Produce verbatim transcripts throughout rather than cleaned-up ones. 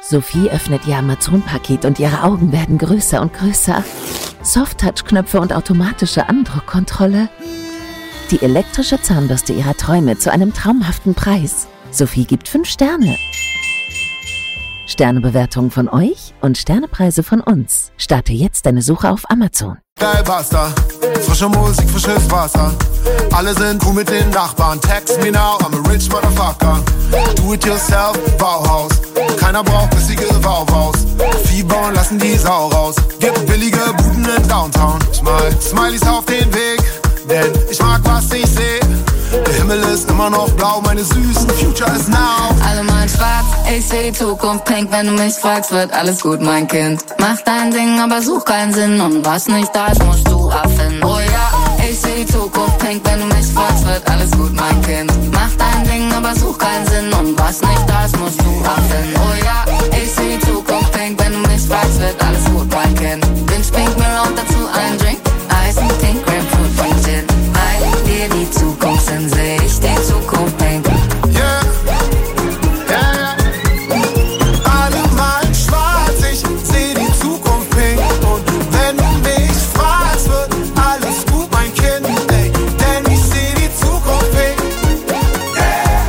Sophie öffnet ihr Amazon-Paket und ihre Augen werden größer und größer. Soft-Touch-Knöpfe und automatische Andruckkontrolle. Die elektrische Zahnbürste ihrer Träume zu einem traumhaften Preis. Sophie gibt fünf Sterne. Sternebewertungen von euch und Sternepreise von uns. Starte jetzt deine Suche auf Amazon. Geil, basta. Frische Musik, frisches Wasser. Alle sind cool mit den Nachbarn. Text me now, I'm a rich motherfucker. Do it yourself, Bauhaus. Keiner braucht bissige Wauwaus. Vieh bauen, lassen die Sau raus. Gibt billige Buden in Downtown. Ich mal Smileys auf den Weg, denn ich mag, was ich seh. Der Himmel ist immer noch blau, meine süßen Future is now. Alle malen schwarz, ich seh die Zukunft pink. Wenn du mich fragst, wird alles gut, mein Kind. Mach dein Ding, aber such keinen Sinn. Und was nicht da ist, musst du erfinden. Oh ja, ich seh die Zukunft pink. Wenn du mich fragst, wird alles gut, mein Kind. Mach dein Ding, aber such keinen Sinn. Und was nicht da ist, musst du erfinden. Oh ja, ich seh die Zukunft pink. Wenn du mich fragst, wird alles gut, mein Kind. Binge pink, mir und dazu ein Drink. Ice und Pink, Grapefruit und Gin. Weil wir die Zukunft sind, seh ich die Zukunft pink. Yeah, yeah, yeah. Alle malen schwarz, ich seh die Zukunft pink. Und wenn du mich fragst, wird alles gut, mein Kind. Ey, denn ich seh die Zukunft pink. Yeah.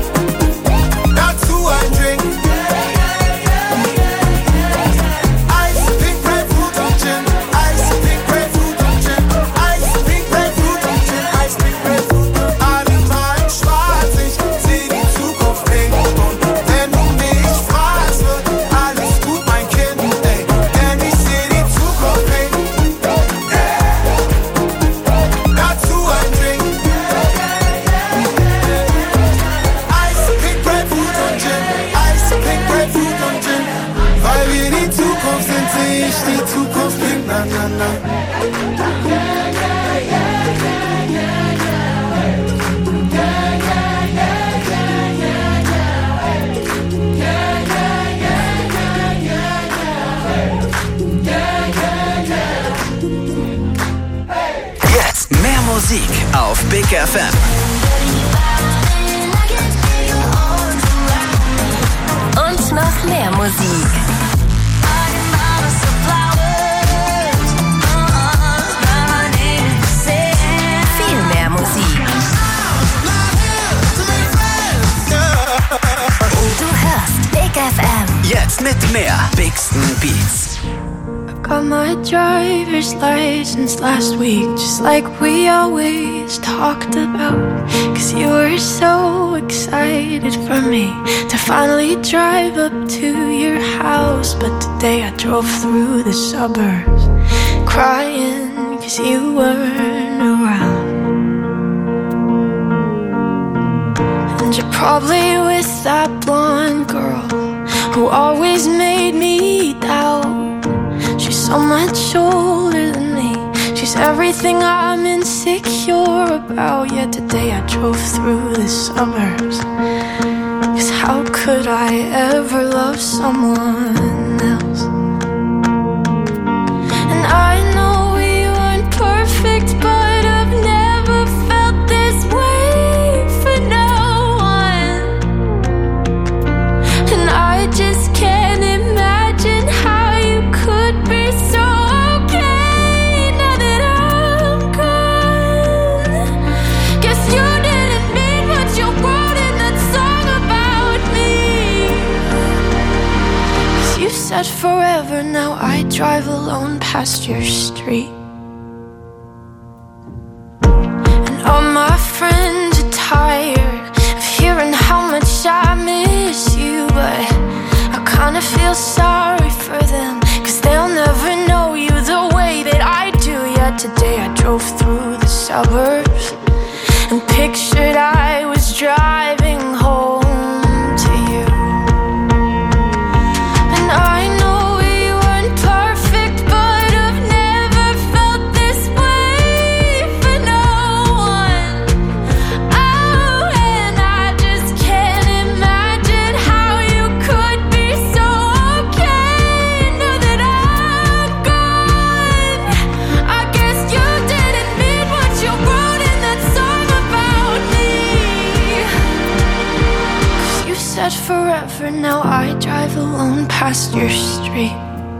Dazu ein Drink. Ice, Pink, Grapefruit und Gin. Ice, Pink, Grapefruit und Gin. Ice, Pink, Grapefruit und Gin. Ice, Pink, Grapefruit. Alle malen schwarz, ich seh die Zukunft pink. Und wenn du mich fragst, wird alles gut, mein Kind. Ey, denn ich seh die Zukunft pink. Yeah. Dazu ein Drink. Ice, Pink, Grapefruit und Gin. Ice, Pink, Grapefruit und Gin. Weil wir die Zukunft sind, seh ich die Zukunft pink. Na, na, na. Jetzt mehr Musik auf Big F M. Und noch mehr Musik. Viel mehr Musik. Du hörst Big F M. Jetzt mit mehr Bigsten Beats. Got my driver's license last week, just like we always talked about. Cause you were so excited for me to finally drive up to your house. But today I drove through the suburbs, crying cause you weren't around. And you're probably with that blonde girl who always made me doubt. She's so much older than me. She's everything I'm insecure about. Yet today I drove through the suburbs. Cause how could I ever love someone else? And I know we weren't perfect, but I've never felt this way for no one. And I just can't imagine how you could be so okay now that I'm gone. Guess you didn't mean what you wrote in that song about me. Cause you said forever, now I drive alone past your street. And all my friends are tired of hearing how much I miss you, but I kinda feel sorry for them, cause they'll never know you the way that I do. Yet today I drove through the suburbs and pictured I was driving home to you. And I know we weren't perfect, but I've never felt drive alone past your street.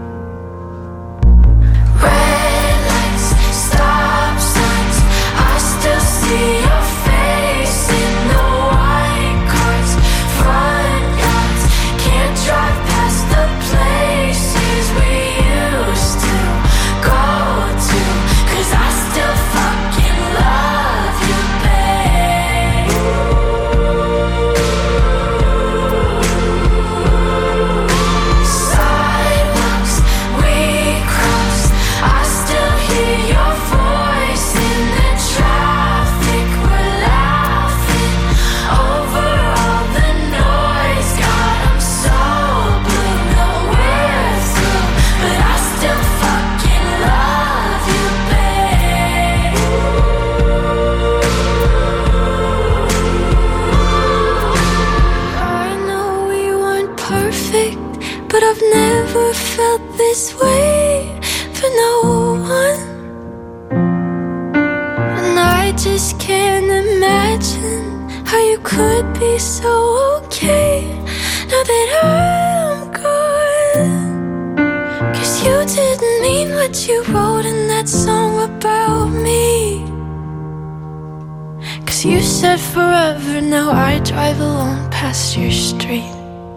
This way for no one, and I just can't imagine how you could be so okay now that I'm gone. Cause you didn't mean what you wrote in that song about me. Cause you said forever, now I drive alone past your street.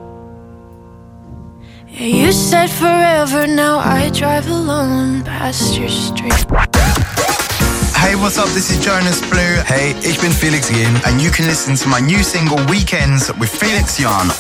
You said forever, now I drive alone past your street. Hey, what's up? This is Jonas Blue. Hey, ich bin Felix Jen. And you can listen to my new single Weekends with Felix Jan.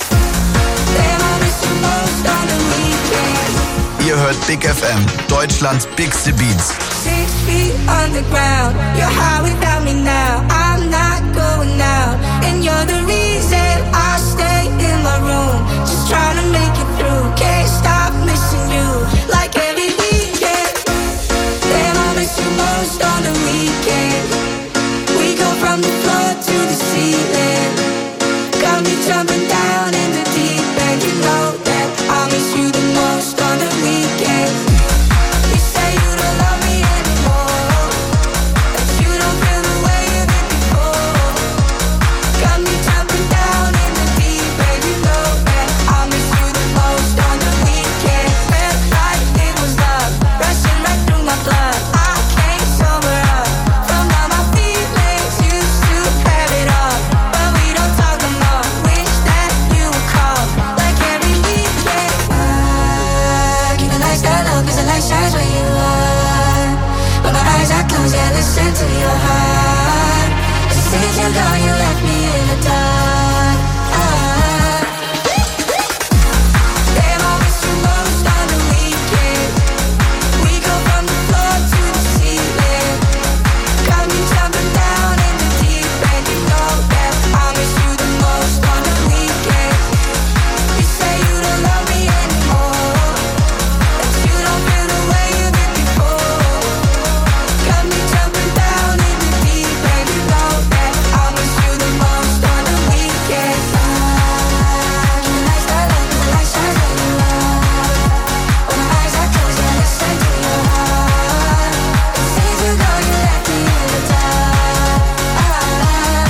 Ihr hört Big F M, Deutschlands bigste Beats. Six feet underground, you're high without me now. I'm not going out, and you're the reason I stay in my room. Just trying to make it through, can't stop missing you. Like every weekend, damn, I miss you most on the weekend. We go from the floor to the ceiling. Got me jumping down in the deep end. You know that I miss you the most on the weekend. You say you don't love me anymore, that you don't feel the way you did before. Got me jumping down in the deep end. You know that I miss you the most on the weekend. Felt like it was love, rushing right through my blood. I can't sober up from all my feelings. Used to have it all, but we don't talk no more. Wish that you would call, like every weekend. I keep the lights down low, cause the light shines where you are. When my eyes are closed, yeah, listen to your heart. As you say you're gone, you left me in the dark. Ah. Damn, I miss you most on the weekend. We go from the floor to the ceiling. Got me jumping down in the deep end. You know that I miss you the most on the weekend. You say you don't love me anymore, that you don't feel the way you did before. Got me jumping down in the deep end. You know that I miss you the most on the weekend. Ah, keep the lights down low, 'cause the light shines where you are. When my eyes are closed, yeah, listen to your heart. As soon as you go, you left me in the dark. Ah.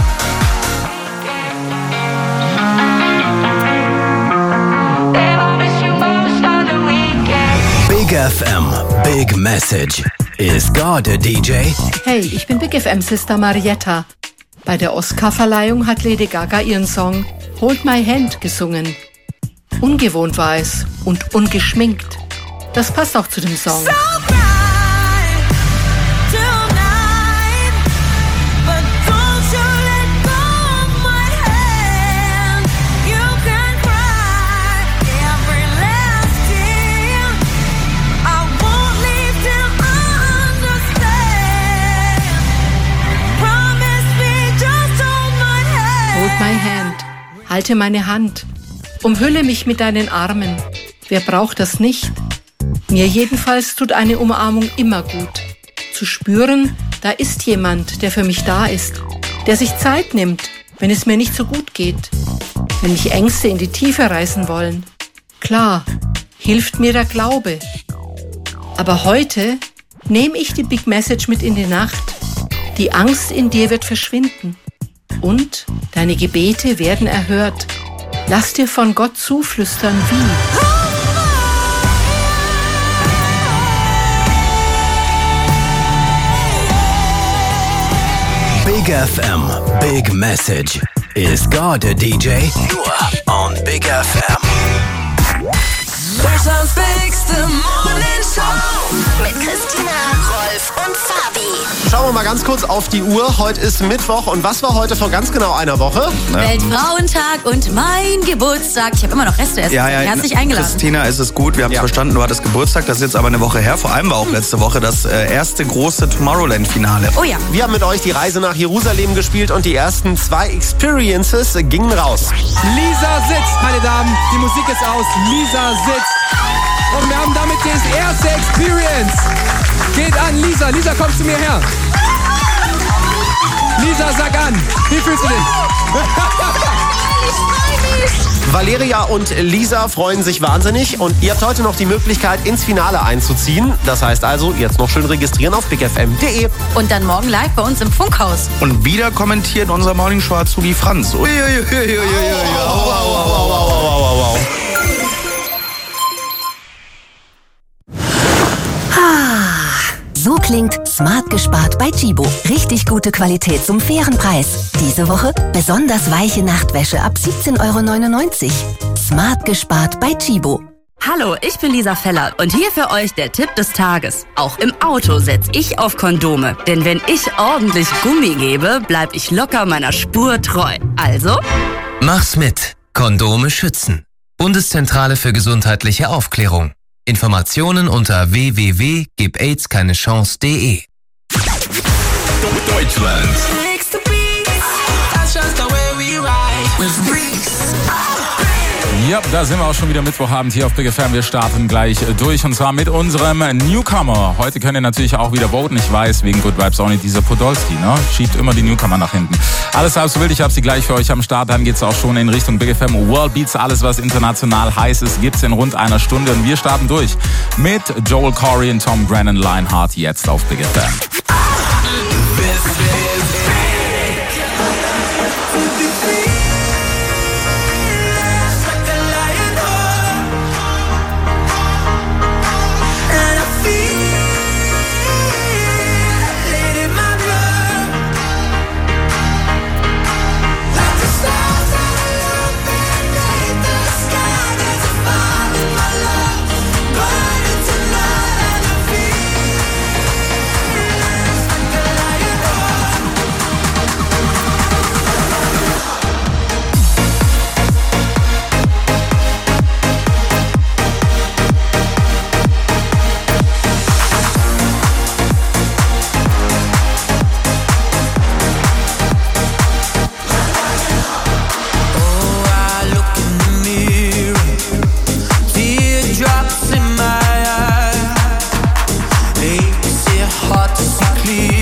Damn, I miss you most on the weekend. Big F M, Big Message. Ist gar der D J? Hey, ich bin Big F M-Sister Marietta. Bei der Oscar-Verleihung hat Lady Gaga ihren Song Hold My Hand gesungen. Ungewohnt war es und ungeschminkt. Das passt auch zu dem Song. Hold my hand. Halte meine Hand. Umhülle mich mit deinen Armen. Wer braucht das nicht? Mir jedenfalls tut eine Umarmung immer gut. Zu spüren, da ist jemand, der für mich da ist. Der sich Zeit nimmt, wenn es mir nicht so gut geht. Wenn mich Ängste in die Tiefe reißen wollen. Klar, hilft mir der Glaube. Aber heute nehme ich die Big Message mit in die Nacht. Die Angst in dir wird verschwinden. Und deine Gebete werden erhört. Lass dir von Gott zuflüstern, wie. Big F M, Big Message. Is God a D J? Nur on Big F M. Deutschlands bigste Morning-Show mit Christina, Rolf und Fabi. Schauen wir mal ganz kurz auf die Uhr. Heute ist Mittwoch und was war heute vor ganz genau einer Woche? Weltfrauentag und mein Geburtstag. Ich habe immer noch Reste essen. Ja, ja, Herzlich eingeladen. Christina, ist es gut. Wir haben es Ja. verstanden, du hattest Geburtstag. Das ist jetzt aber eine Woche her. Vor allem war auch letzte Woche das äh, erste große Tomorrowland-Finale. Oh ja. Wir haben mit euch die Reise nach Jerusalem gespielt und die ersten zwei Experiences gingen raus. Lisa sitzt, meine Damen. Die Musik ist aus. Lisa sitzt. Und wir haben damit das erste Experience. Geht an Lisa. Lisa, komm zu mir her. Lisa, sag an. Wie fühlst du dich? Valeria und Lisa freuen sich wahnsinnig und ihr habt heute noch die Möglichkeit, ins Finale einzuziehen. Das heißt also, jetzt noch schön registrieren auf big f m punkt d e. Und dann morgen live bei uns im Funkhaus. Und wieder kommentiert unser Morningshow Azubi Franz. Uiuiuiuiui. So klingt smart gespart bei Tchibo. Richtig gute Qualität zum fairen Preis. Diese Woche besonders weiche Nachtwäsche ab siebzehn Euro neunundneunzig. Smart gespart bei Tchibo. Hallo, ich bin Lisa Feller und hier für euch der Tipp des Tages. Auch im Auto setz ich auf Kondome, denn wenn ich ordentlich Gummi gebe, bleib ich locker meiner Spur treu. Also? Mach's mit. Kondome schützen. Bundeszentrale für gesundheitliche Aufklärung. Informationen unter w w w punkt gib aids keine chance punkt d e. Deutschland. Ja, da sind wir auch schon wieder Mittwochabend hier auf Big F M. Wir starten gleich durch und zwar mit unserem Newcomer. Heute könnt ihr natürlich auch wieder voten. Ich weiß, wegen Good Vibes auch nicht dieser Podolski, ne? Schiebt immer die Newcomer nach hinten. Alles halb so wild, ich hab sie gleich für euch am Start. Dann geht's auch schon in Richtung Big F M World Beats. Alles, was international heiß ist, gibt's in rund einer Stunde. Und wir starten durch mit Joel Corey und Tom Brennan Lionheart jetzt auf Big F M. Hard to see clear.